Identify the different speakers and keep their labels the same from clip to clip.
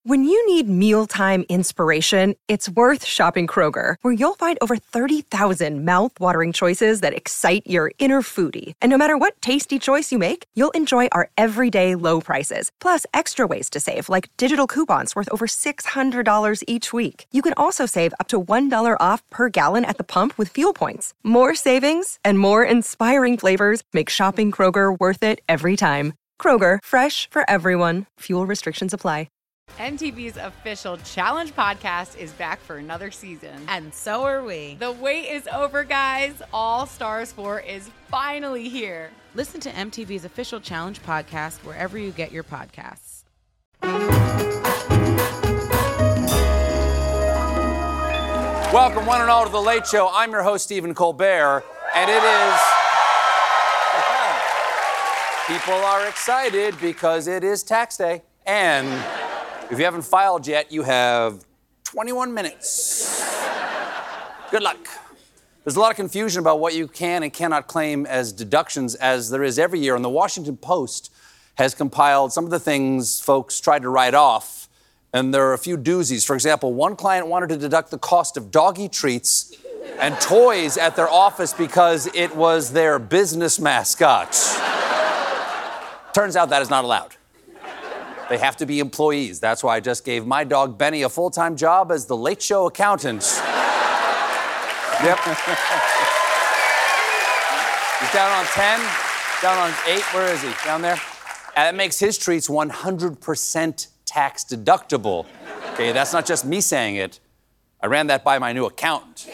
Speaker 1: When you need mealtime inspiration, it's worth shopping Kroger, where you'll find over 30,000 mouth-watering choices that excite your inner foodie. And no matter what tasty choice you make, you'll enjoy our everyday low prices, plus extra ways to save, like digital coupons worth over $600 each week. You can also save up to $1 off per gallon at the pump with fuel points. More savings and more inspiring flavors make shopping Kroger worth it every time. Kroger, fresh for everyone. Fuel restrictions apply.
Speaker 2: MTV's official Challenge podcast is back for another season.
Speaker 3: And so are we.
Speaker 2: The wait is over, guys. All Stars 4 is finally here.
Speaker 3: Listen to MTV's official Challenge podcast wherever you get your podcasts.
Speaker 4: Welcome, one and all, to The Late Show. I'm your host, Stephen Colbert, and it is... People are excited because it is tax day, and... if you haven't filed yet, you have 21 minutes. Good luck. There's a lot of confusion about what you can and cannot claim as deductions, as there is every year. And the Washington Post has compiled some of the things folks tried to write off. And there are a few doozies. For example, one client wanted to deduct the cost of doggy treats and toys at their office because it was their business mascot. Turns out that is not allowed. They have to be employees. That's why I just gave my dog Benny a full-time job as the Late Show accountant. Yep. He's down on 10, down on 8. Where is he? Down there? And that makes his treats 100% tax deductible. Okay, that's not just me saying it. I ran that by my new accountant.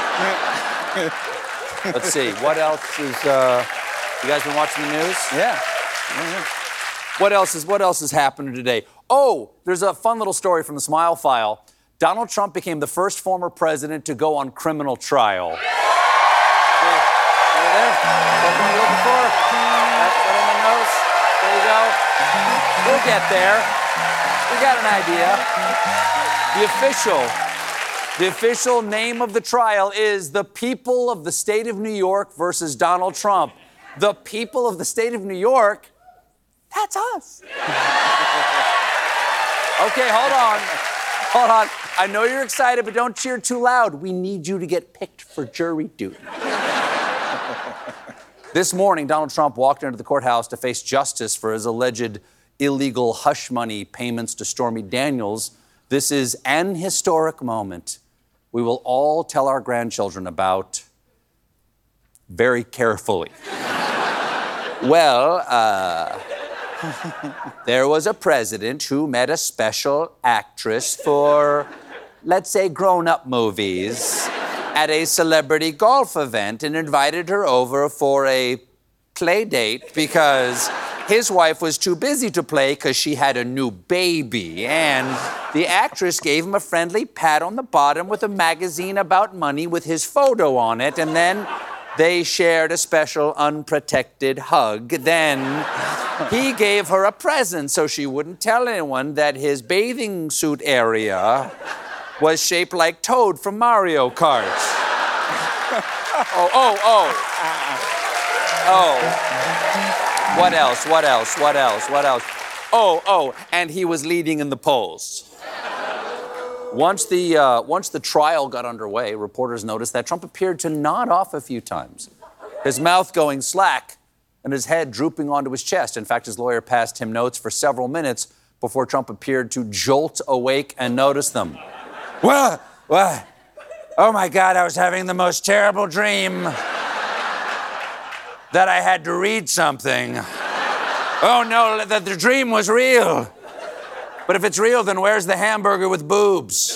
Speaker 4: Let's see. What else is... you guys been watching the news? Yeah. What else is happening today? Oh, there's a fun little story from the Smile File. Donald Trump became the first former president to go on criminal trial. Hey, there. What were you looking for? That's right in the nose. There you go. We'll get there. We got an idea. The official name of the trial is the People of the State of New York versus Donald Trump. The people of the state of New York? That's us. Okay, hold on. I know you're excited, but don't cheer too loud. We need you to get picked for jury duty. This morning, Donald Trump walked into the courthouse to face justice for his alleged illegal hush money payments to Stormy Daniels. This is an historic moment we will all tell our grandchildren about very carefully. Well, there was a president who met a special actress for, let's say, grown-up movies at a celebrity golf event and invited her over for a play date because his wife was too busy to play because she had a new baby. And the actress gave him a friendly pat on the bottom with a magazine about money with his photo on it, and then they shared a special unprotected hug. Then he gave her a present so she wouldn't tell anyone that his bathing suit area was shaped like Toad from Mario Kart. What else? Oh, and he was leading in the polls. Once the trial got underway, reporters noticed that Trump appeared to nod off a few times, his mouth going slack and his head drooping onto his chest. In fact, his lawyer passed him notes for several minutes before Trump appeared to jolt awake and notice them. What? Oh my God, I was having the most terrible dream that I had to read something. Oh no, that the dream was real. But if it's real, then where's the hamburger with boobs?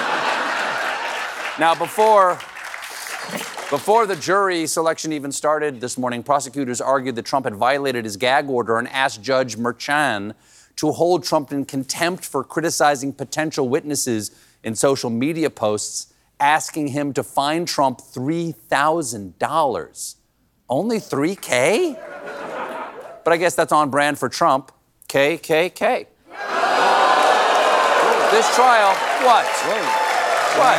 Speaker 4: Now, before the jury selection even started this morning, prosecutors argued that Trump had violated his gag order and asked Judge Merchan to hold Trump in contempt for criticizing potential witnesses in social media posts, asking him to fine Trump $3,000. Only $3,000? But I guess that's on brand for Trump. KKK. This trial, what? What?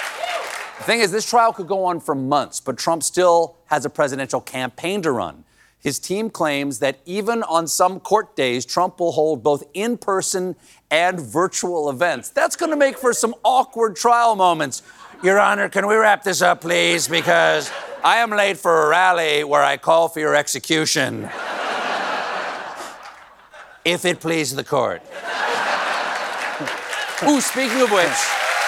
Speaker 4: The thing is, this trial could go on for months, but Trump still has a presidential campaign to run. His team claims that even on some court days, Trump will hold both in-person and virtual events. That's going to make for some awkward trial moments. Your Honor, can we wrap this up, please? Because I am late for a rally where I call for your execution. If it please the court. Ooh, speaking of which...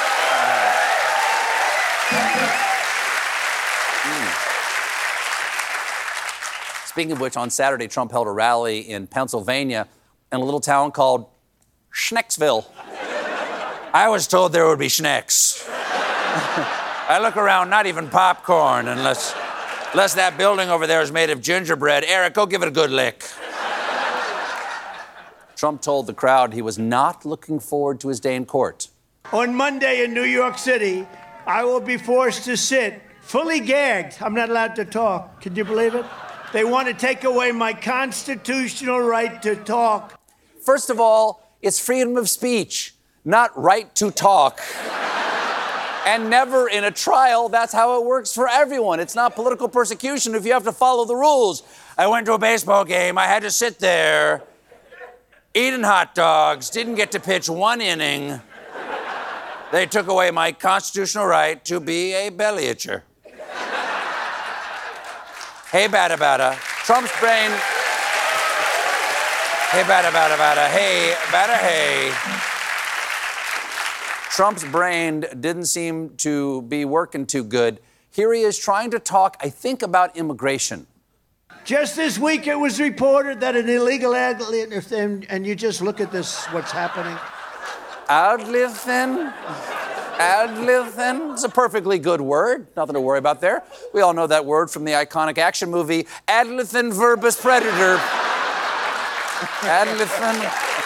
Speaker 4: Speaking of which, on Saturday, Trump held a rally in Pennsylvania in a little town called Schnecksville. I was told there would be schnecks. I look around, not even popcorn, unless that building over there is made of gingerbread. Eric, go give it a good lick. Trump told the crowd he was not looking forward to his day in court.
Speaker 5: On Monday in New York City, I will be forced to sit fully gagged. I'm not allowed to talk. Can you believe it? They want to take away my constitutional right to talk.
Speaker 4: First of all, it's freedom of speech, not right to talk. And never in a trial, that's how it works for everyone. It's not political persecution if you have to follow the rules. I went to a baseball game. I had to sit there eating hot dogs, didn't get to pitch one inning. They took away my constitutional right to be a belly itcher. Hey, bada bada. Trump's brain. Hey, bada bada bada. Hey, bada hey. Trump's brain didn't seem to be working too good. Here he is trying to talk, I think, about immigration.
Speaker 5: Just this week, it was reported that an illegal alien, and you just look at this, what's happening.
Speaker 4: Adlithin? Adlithin? It's a perfectly good word. Nothing to worry about there. We all know that word from the iconic action movie Adlithin Verbus Predator. Adlithin.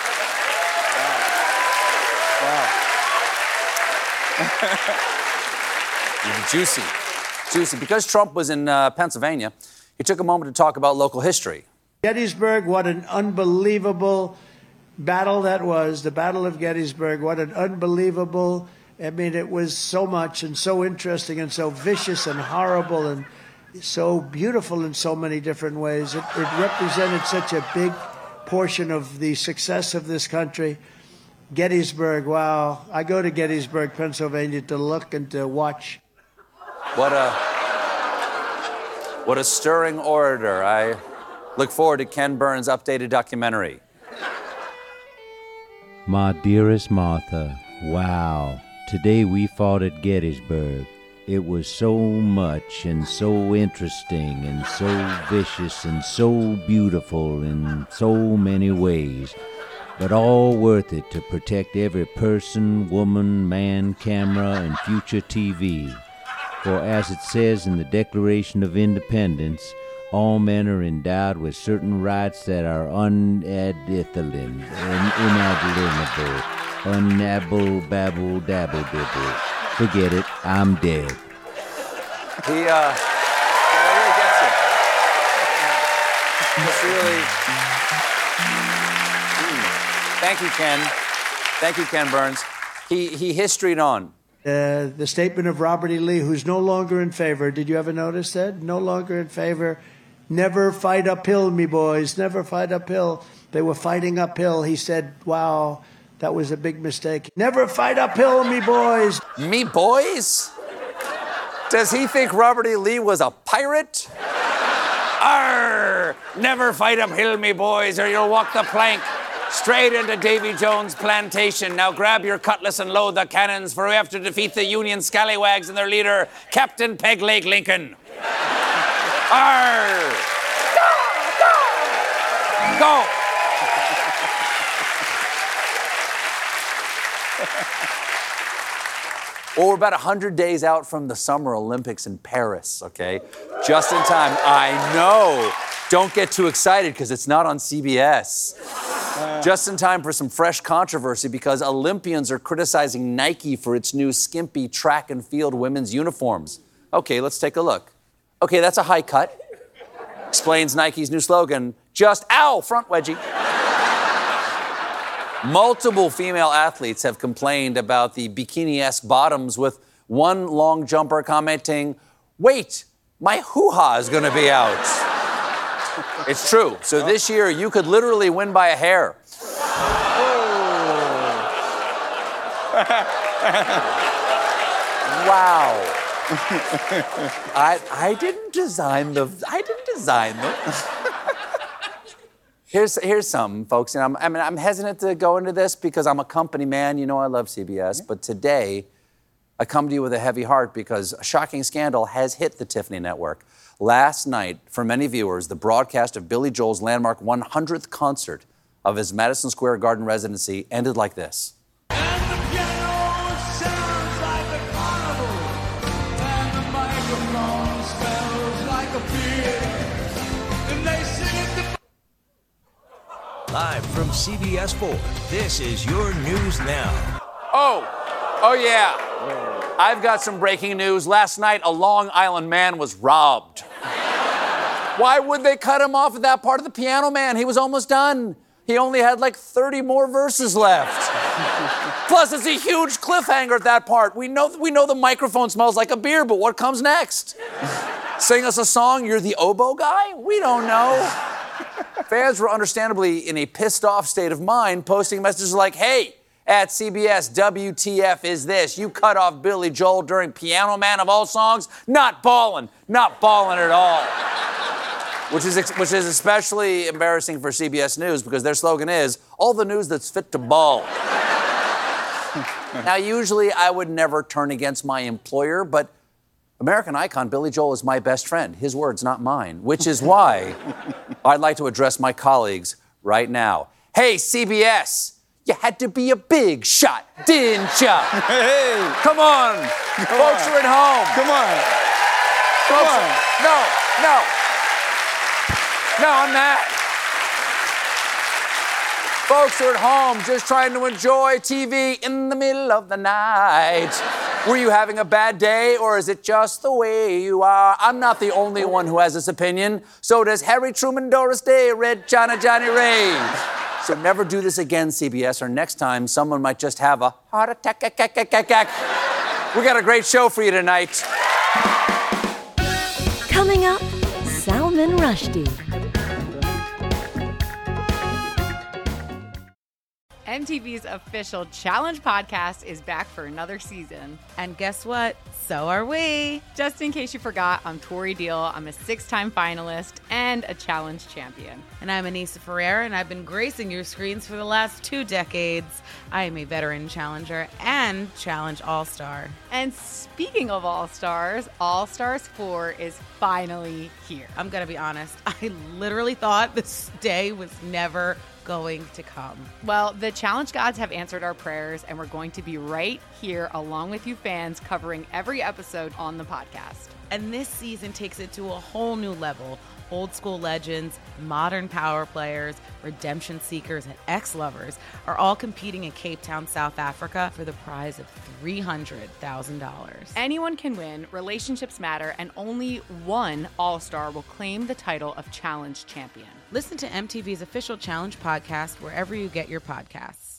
Speaker 4: Wow. Juicy. Juicy. Because Trump was in Pennsylvania, he took a moment to talk about local history.
Speaker 5: Gettysburg, what an unbelievable battle that was. The Battle of Gettysburg, what an unbelievable... I mean, it was so much and so interesting and so vicious and horrible and so beautiful in so many different ways. It represented such a big portion of the success of this country. Gettysburg, wow. I go to Gettysburg, Pennsylvania to look and to watch.
Speaker 4: What a stirring orator. I look forward to Ken Burns' updated documentary.
Speaker 6: My dearest Martha, wow. Today we fought at Gettysburg. It was so much and so interesting and so vicious and so beautiful in so many ways, but all worth it to protect every person, woman, man, camera, and future TV. For as it says in the Declaration of Independence, all men are endowed with certain rights that are unadillion and inalienable. Unnabble, babble, dabble, dibble. Forget it, I'm dead.
Speaker 4: He really gets it. It's really... Thank you, Ken. Thank you, Ken Burns. He historied on.
Speaker 5: The statement of Robert E. Lee, who's no longer in favor. Did you ever notice that? No longer in favor. Never fight uphill, me boys. Never fight uphill. They were fighting uphill. He said, wow... That was a big mistake. Never fight uphill, me boys.
Speaker 4: Me boys? Does he think Robert E. Lee was a pirate? Arr! Never fight uphill, me boys, or you'll walk the plank straight into Davy Jones' plantation. Now grab your cutlass and load the cannons, for we have to defeat the Union scallywags and their leader, Captain Peg Leg Lincoln. Arr! Go! Go! Well, we're about 100 days out from the Summer Olympics in Paris, okay? Just in time. I know. Don't get too excited because it's not on CBS. Just in time for some fresh controversy because Olympians are criticizing Nike for its new skimpy track and field women's uniforms. Okay, let's take a look. Okay, that's a high cut. Explains Nike's new slogan, just, ow, front wedgie. Multiple female athletes have complained about the bikini-esque bottoms, with one long jumper commenting, wait, my hoo-ha is gonna be out. It's true. So this year, you could literally win by a hair. Wow. I didn't design them. Here's something, folks. And I'm hesitant to go into this because I'm a company man. You know I love CBS. But today, I come to you with a heavy heart because a shocking scandal has hit the Tiffany Network. Last night, for many viewers, the broadcast of Billy Joel's landmark 100th concert of his Madison Square Garden residency ended like this.
Speaker 7: Live from CBS 4, this is your News Now.
Speaker 4: Oh yeah. I've got some breaking news. Last night, a Long Island man was robbed. Why would they cut him off at that part of the Piano Man? He was almost done. He only had like 30 more verses left. Plus, it's a huge cliffhanger at that part. We know the microphone smells like a beer, but what comes next? Sing us a song, you're the oboe guy? We don't know. Fans were understandably in a pissed-off state of mind, posting messages like, hey, at CBS, WTF is this? You cut off Billy Joel during Piano Man of all songs? Not ballin' at all. Which is especially embarrassing for CBS News because their slogan is, all the news that's fit to ball. Now, usually I would never turn against my employer, but American icon Billy Joel is my best friend. His words, not mine. Which is why I'd like to address my colleagues right now. Hey, CBS, you had to be a big shot, didn't ya?
Speaker 8: Hey.
Speaker 4: Come on. Folks are at home.
Speaker 8: Come on.
Speaker 4: No, I'm not. Folks are at home just trying to enjoy TV in the middle of the night. Were you having a bad day, or is it just the way you are? I'm not the only one who has this opinion. So does Harry Truman, Doris Day, Red China, Johnny Ray. So never do this again, CBS, or next time someone might just have a heart attack. We got a great show for you tonight.
Speaker 9: Coming up, Salman Rushdie.
Speaker 2: MTV's official Challenge podcast is back for another season.
Speaker 3: And guess what? So are we.
Speaker 2: Just in case you forgot, I'm Tori Deal. I'm a 6-time finalist and a Challenge champion.
Speaker 3: And I'm Anissa Ferreira, and I've been gracing your screens for the last 2 decades. I am a veteran challenger and Challenge All-Star.
Speaker 2: And speaking of All-Stars, All-Stars 4 is finally here.
Speaker 3: I'm going to be honest. I literally thought this day was never going to come.
Speaker 2: Well, the Challenge gods have answered our prayers, and we're going to be right here along with you fans covering every episode on the podcast.
Speaker 3: And this season takes it to a whole new level. Old school legends, modern power players, redemption seekers, and ex-lovers are all competing in Cape Town, South Africa for the prize of $300,000.
Speaker 2: Anyone can win, relationships matter, and only one All-Star will claim the title of Challenge champion.
Speaker 3: Listen to MTV's official Challenge podcast wherever you get your podcasts.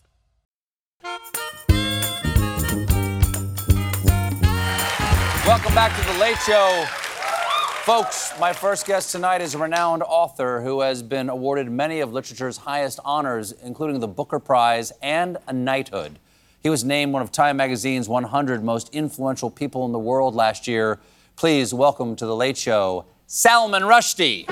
Speaker 4: Welcome back to The Late Show. Folks, my first guest tonight is a renowned author who has been awarded many of literature's highest honors, including the Booker Prize and a knighthood. He was named one of Time Magazine's 100 most influential people in the world last year. Please welcome to The Late Show, Salman Rushdie.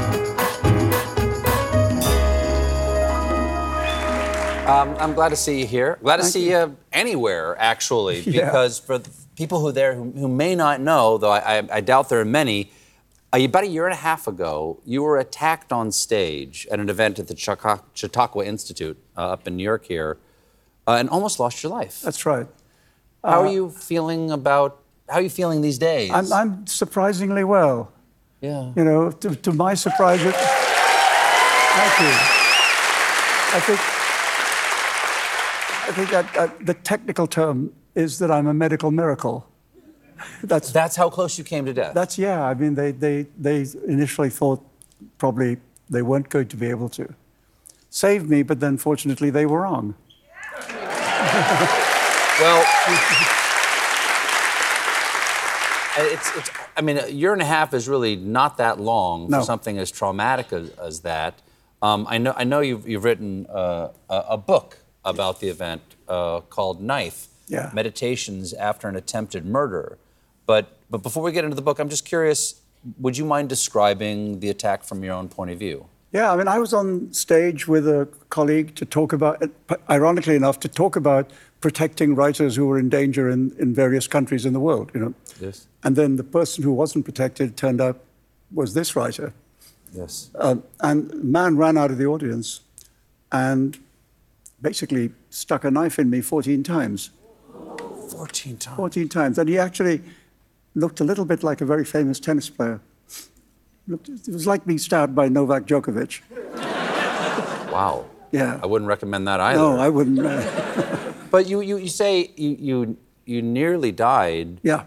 Speaker 4: I'm glad to see you here. Glad to see you anywhere, actually, because for people who may not know, though I doubt there are many, about a year and a half ago, you were attacked on stage at an event at the Chautauqua Institute up in New York here, and almost lost your life.
Speaker 8: That's right.
Speaker 4: How are you feeling these days?
Speaker 8: I'm surprisingly well.
Speaker 4: Yeah.
Speaker 8: You know, to my surprise, thank you. I think that the technical term is that I'm a medical miracle.
Speaker 4: That's how close you came to death.
Speaker 8: I mean, they initially thought probably they weren't going to be able to save me, but then fortunately they were wrong.
Speaker 4: Well, I mean, a year and a half is really not that long
Speaker 8: No.
Speaker 4: for something as traumatic as that. I know you've written a book about the event called Knife,
Speaker 8: Yeah.
Speaker 4: Meditations After an Attempted Murder. But before we get into the book, I'm just curious, would you mind describing the attack from your own point of view?
Speaker 8: Yeah, I mean, I was on stage with a colleague to talk about, ironically enough, to talk about protecting writers who were in danger in various countries in the world, you know.
Speaker 4: Yes.
Speaker 8: And then the person who wasn't protected turned out was this writer.
Speaker 4: Yes.
Speaker 8: And the man ran out of the audience and basically stuck a knife in me 14 times.
Speaker 4: 14 times.
Speaker 8: 14 times. And he actually looked a little bit like a very famous tennis player. It was like being stabbed by Novak Djokovic.
Speaker 4: Wow.
Speaker 8: Yeah.
Speaker 4: I wouldn't recommend that either.
Speaker 8: No, I wouldn't.
Speaker 4: But you say you nearly died.
Speaker 8: Yeah.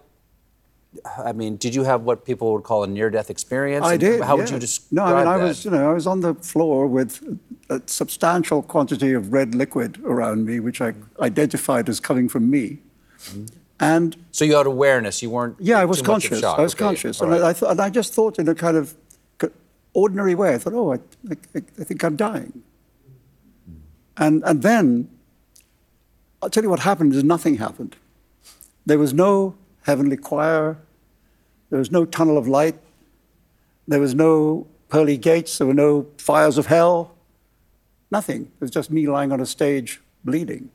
Speaker 4: I mean, did you have what people would call a near-death experience?
Speaker 8: I did.
Speaker 4: How would
Speaker 8: yeah.
Speaker 4: you describe
Speaker 8: No, I mean,
Speaker 4: that?
Speaker 8: I was on the floor with a substantial quantity of red liquid around me, which I identified as coming from me.
Speaker 4: Mm-hmm.
Speaker 8: And
Speaker 4: so you had awareness. You weren't.
Speaker 8: yeah, I was
Speaker 4: too much of
Speaker 8: conscious.
Speaker 4: shock.
Speaker 8: I was
Speaker 4: Okay,
Speaker 8: conscious,
Speaker 4: all
Speaker 8: and
Speaker 4: right.
Speaker 8: I just thought in a kind of ordinary way. I thought, oh, I think I'm dying. And then I'll tell you what happened is nothing happened. There was no heavenly choir. There was no tunnel of light. There was no pearly gates. There were no fires of hell. Nothing. It was just me lying on a stage bleeding.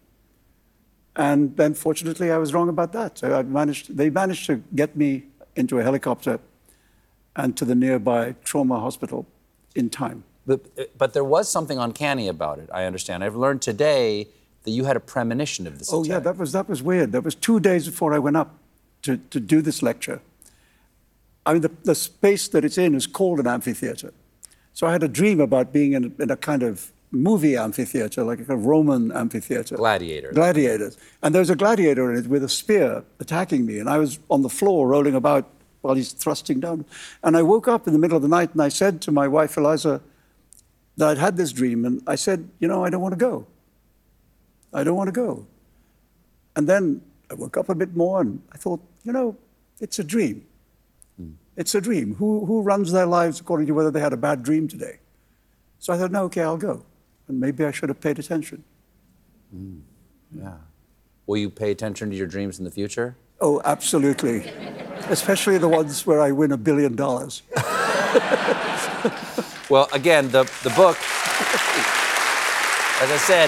Speaker 8: And then, fortunately, I was wrong about that. So they managed to get me into a helicopter and to the nearby trauma hospital in time.
Speaker 4: But there was something uncanny about it, I understand. I've learned today that you had a premonition of this
Speaker 8: Oh,
Speaker 4: attack.
Speaker 8: yeah, that was weird. That was 2 days before I went up to do this lecture. I mean, the space that it's in is called an amphitheater. So I had a dream about being in a kind of movie amphitheater, like a Roman amphitheater. Gladiators. And there was a gladiator in it with a spear attacking me, and I was on the floor rolling about while he's thrusting down. And I woke up in the middle of the night, and I said to my wife, Eliza, that I'd had this dream, and I said, I don't want to go. I don't want to go. And then I woke up a bit more, and I thought, it's a dream. It's a dream. Who runs their lives according to whether they had a bad dream today? So I thought, no, okay, I'll go. And maybe I should have paid attention.
Speaker 4: Yeah. Will you pay attention to your dreams in the future?
Speaker 8: Oh, absolutely. Especially the ones where I win $1 billion.
Speaker 4: Well, again, the book, as I said,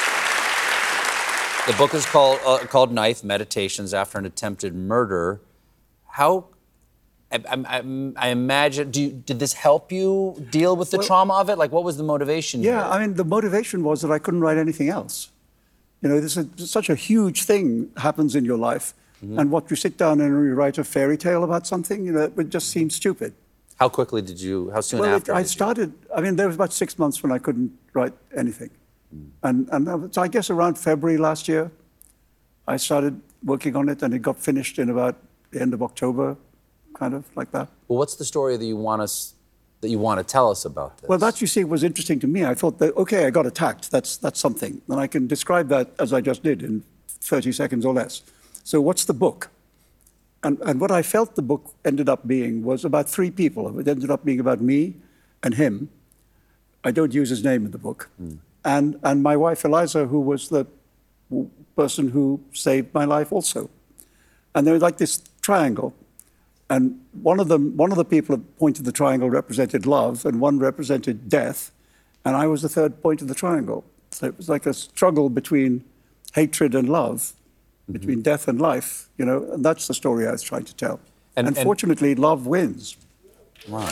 Speaker 4: the book is called Knife, Meditations After an Attempted Murder. How, I imagine, did this help you deal with the trauma of it? Like, what was the motivation?
Speaker 8: Yeah,
Speaker 4: here?
Speaker 8: I mean, the motivation was that I couldn't write anything else. This is such a huge thing happens in your life. Mm-hmm. And what you sit down and you write a fairy tale about something, it just seems stupid.
Speaker 4: How soon after?
Speaker 8: I started, there was about 6 months when I couldn't write anything. And so I guess around February last year, I started working on it, and it got finished in about the end of October, kind of like that.
Speaker 4: Well, what's the story that you want to tell us about this?
Speaker 8: Well, that, you see, was interesting to me. I thought that, okay, I got attacked. That's something. And I can describe that as I just did in 30 seconds or less. So what's the book? And what I felt the book ended up being was about 3 people. It ended up being about me and him. I don't use his name in the book. And my wife, Eliza, who was the person who saved my life also. And there was like this triangle. And one of the people who pointed the triangle represented love, and one represented death. And I was the third point of the triangle. So it was like a struggle between hatred and love, between death and life, and that's the story I was trying to tell. And fortunately, love wins.
Speaker 4: Wow.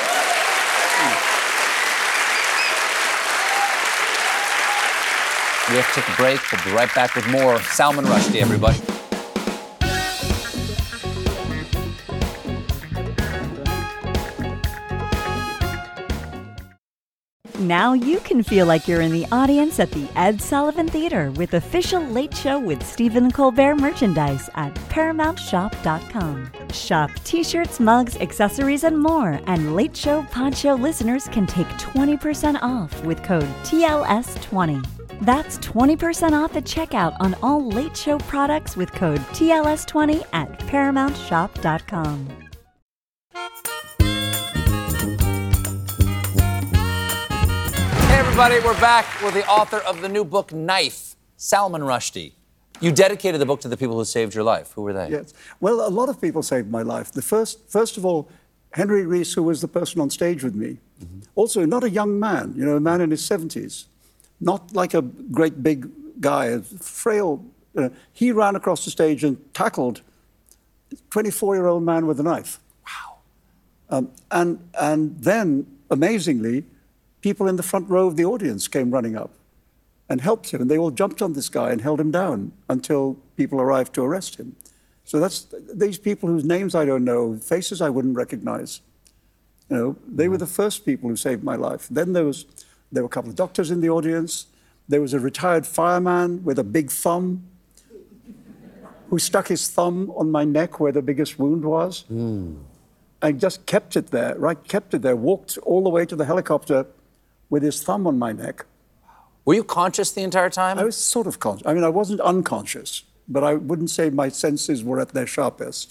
Speaker 4: We have to take a break. We'll be right back with more Salman Rushdie, everybody.
Speaker 10: Now you can feel like you're in the audience at the Ed Sullivan Theater with official Late Show with Stephen Colbert merchandise at ParamountShop.com. Shop t-shirts, mugs, accessories, and more. And Late Show Pod Show listeners can take 20% off with code TLS20. That's 20% off at checkout on all Late Show products with code TLS20 at ParamountShop.com.
Speaker 4: Hey, everybody, we're back with the author of the new book, Knife, Salman Rushdie. You dedicated the book to the people who saved your life. Who were they?
Speaker 8: Yes. Well, a lot of people saved my life. First of all, Henry Rees, who was the person on stage with me. Mm-hmm. Also, not a young man, a man in his 70s. Not like a great big guy, a frail. He ran across the stage and tackled a 24-year-old man with a knife. Wow. And then, amazingly, people in the front row of the audience came running up and helped him. And they all jumped on this guy and held him down until people arrived to arrest him. So that's these people whose names I don't know, faces I wouldn't recognize. They were the first people who saved my life. Then there were a couple of doctors in the audience. There was a retired fireman with a big thumb who stuck his thumb on my neck where the biggest wound was. And just kept it there, walked all the way to the helicopter with his thumb on my neck.
Speaker 4: Were you conscious the entire time?
Speaker 8: I was sort of conscious. I mean, I wasn't unconscious, but I wouldn't say my senses were at their sharpest.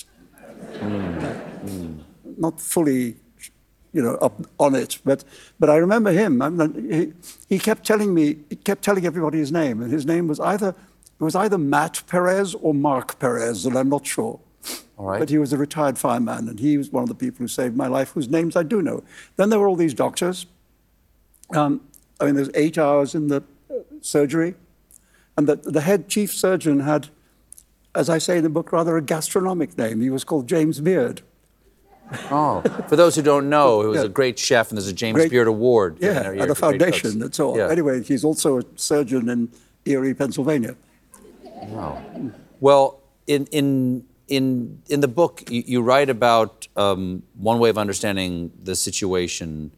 Speaker 8: Not fully, up on it. But I remember him. He kept telling everybody his name, and his name was either Matt Perez or Mark Perez, and I'm not sure.
Speaker 4: All right.
Speaker 8: But he was a retired fireman, and he was one of the people who saved my life, whose names I do know. Then there were all these doctors. There's 8 hours in the surgery, and the head chief surgeon had, as I say in the book, rather a gastronomic name. He was called James Beard.
Speaker 4: Oh, for those who don't know, he was a great chef, and there's a James Beard Award.
Speaker 8: At a foundation, that's all.
Speaker 4: Yeah.
Speaker 8: Anyway, he's also a surgeon in Erie, Pennsylvania.
Speaker 4: Wow. Well, in the book, you write about one way of understanding the situation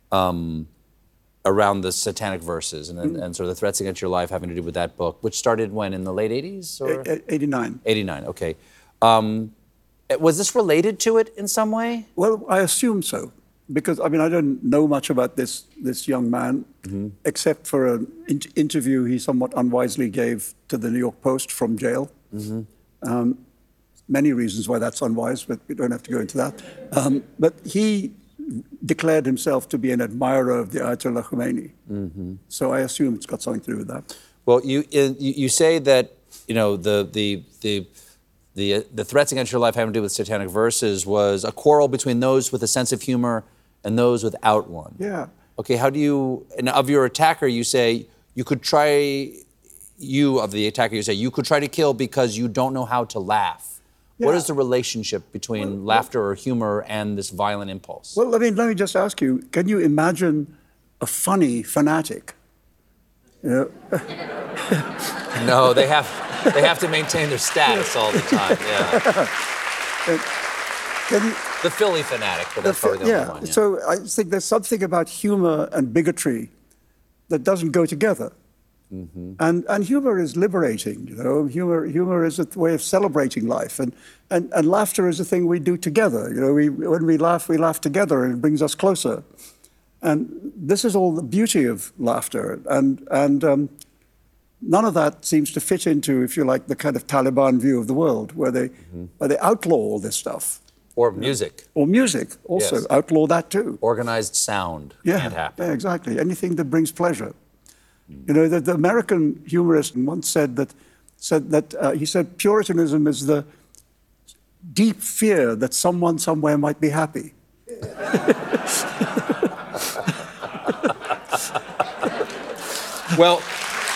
Speaker 4: around the satanic verses and sort of the threats against your life having to do with that book, which started when, in the late 80s? Or?
Speaker 8: 89.
Speaker 4: 89, okay. Was this related to it in some way?
Speaker 8: Well, I assume so, because, I don't know much about this young man, except for an interview he somewhat unwisely gave to the New York Post from jail. Many reasons why that's unwise, but we don't have to go into that. But he declared himself to be an admirer of the Ayatollah Khomeini. So I assume it's got something to do with that.
Speaker 4: Well, you say that the threats against your life having to do with satanic verses was a quarrel between those with a sense of humor and those without one.
Speaker 8: Yeah.
Speaker 4: Okay, and of your attacker, you say you could try to kill because you don't know how to laugh. Yeah. What is the relationship between laughter or humor and this violent impulse?
Speaker 8: Well, let me just ask you, can you imagine a funny fanatic?
Speaker 4: No, they have to maintain their status all the time. Yeah. The Philly fanatic, but that's probably the only one. Yeah.
Speaker 8: So I think there's something about humor and bigotry that doesn't go together. And humor is liberating, Humor is a way of celebrating life, and laughter is a thing we do together. When we laugh together, and it brings us closer. And this is all the beauty of laughter, and none of that seems to fit into, if you like, the kind of Taliban view of the world, where they outlaw all this stuff.
Speaker 4: Or music.
Speaker 8: Or music, also. Yes. Outlaw that too.
Speaker 4: Organized sound can't happen.
Speaker 8: Yeah, exactly. Anything that brings pleasure. The American humorist once said that Puritanism is the deep fear that someone somewhere might be happy.
Speaker 4: Well,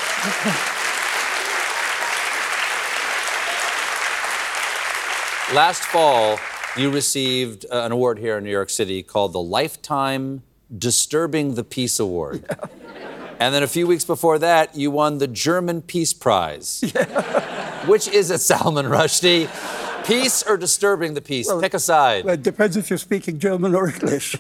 Speaker 4: last fall, you received an award here in New York City called the Lifetime Disturbing the Peace Award. Yeah. And then a few weeks before that, you won the German Peace Prize. Yeah. Which is it, Salman Rushdie? Peace or disturbing the peace? Pick a side.
Speaker 8: Well, it depends if you're speaking German or English.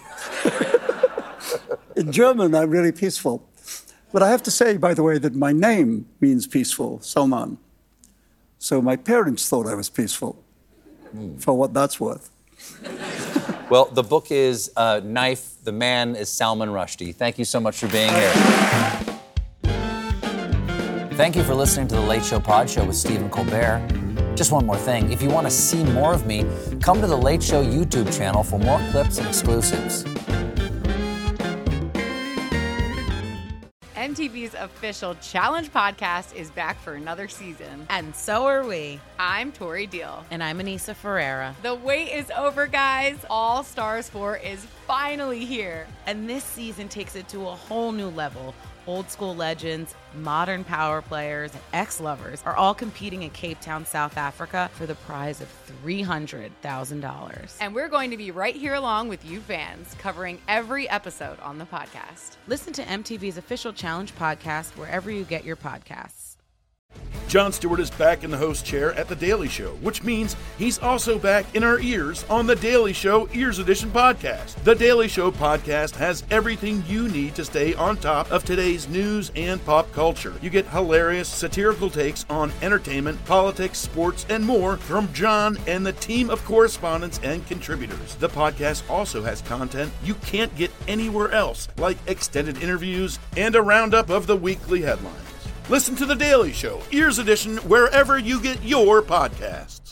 Speaker 8: In German, I'm really peaceful. But I have to say, by the way, that my name means peaceful, Salman. So my parents thought I was peaceful, for what that's worth.
Speaker 4: Well, the book is Knife. The man is Salman Rushdie. Thank you so much for being here. Thank you for listening to The Late Show Pod Show with Stephen Colbert. Just one more thing. If you want to see more of me, come to The Late Show YouTube channel for more clips and exclusives.
Speaker 2: MTV's official Challenge podcast is back for another season.
Speaker 3: And so are we.
Speaker 2: I'm Tori Deal.
Speaker 3: And I'm Anissa Ferreira.
Speaker 2: The wait is over, guys. All Stars 4 is finally here.
Speaker 3: And this season takes it to a whole new level. Old school legends, modern power players, and ex-lovers are all competing in Cape Town, South Africa for the prize of $300,000.
Speaker 2: And we're going to be right here along with you fans, covering every episode on the podcast.
Speaker 3: Listen to MTV's official Challenge podcast wherever you get your podcasts.
Speaker 11: Jon Stewart is back in the host chair at The Daily Show, which means he's also back in our ears on The Daily Show Ears Edition podcast. The Daily Show podcast has everything you need to stay on top of today's news and pop culture. You get hilarious, satirical takes on entertainment, politics, sports, and more from Jon and the team of correspondents and contributors. The podcast also has content you can't get anywhere else, like extended interviews and a roundup of the weekly headlines. Listen to The Daily Show, Ears Edition, wherever you get your podcast.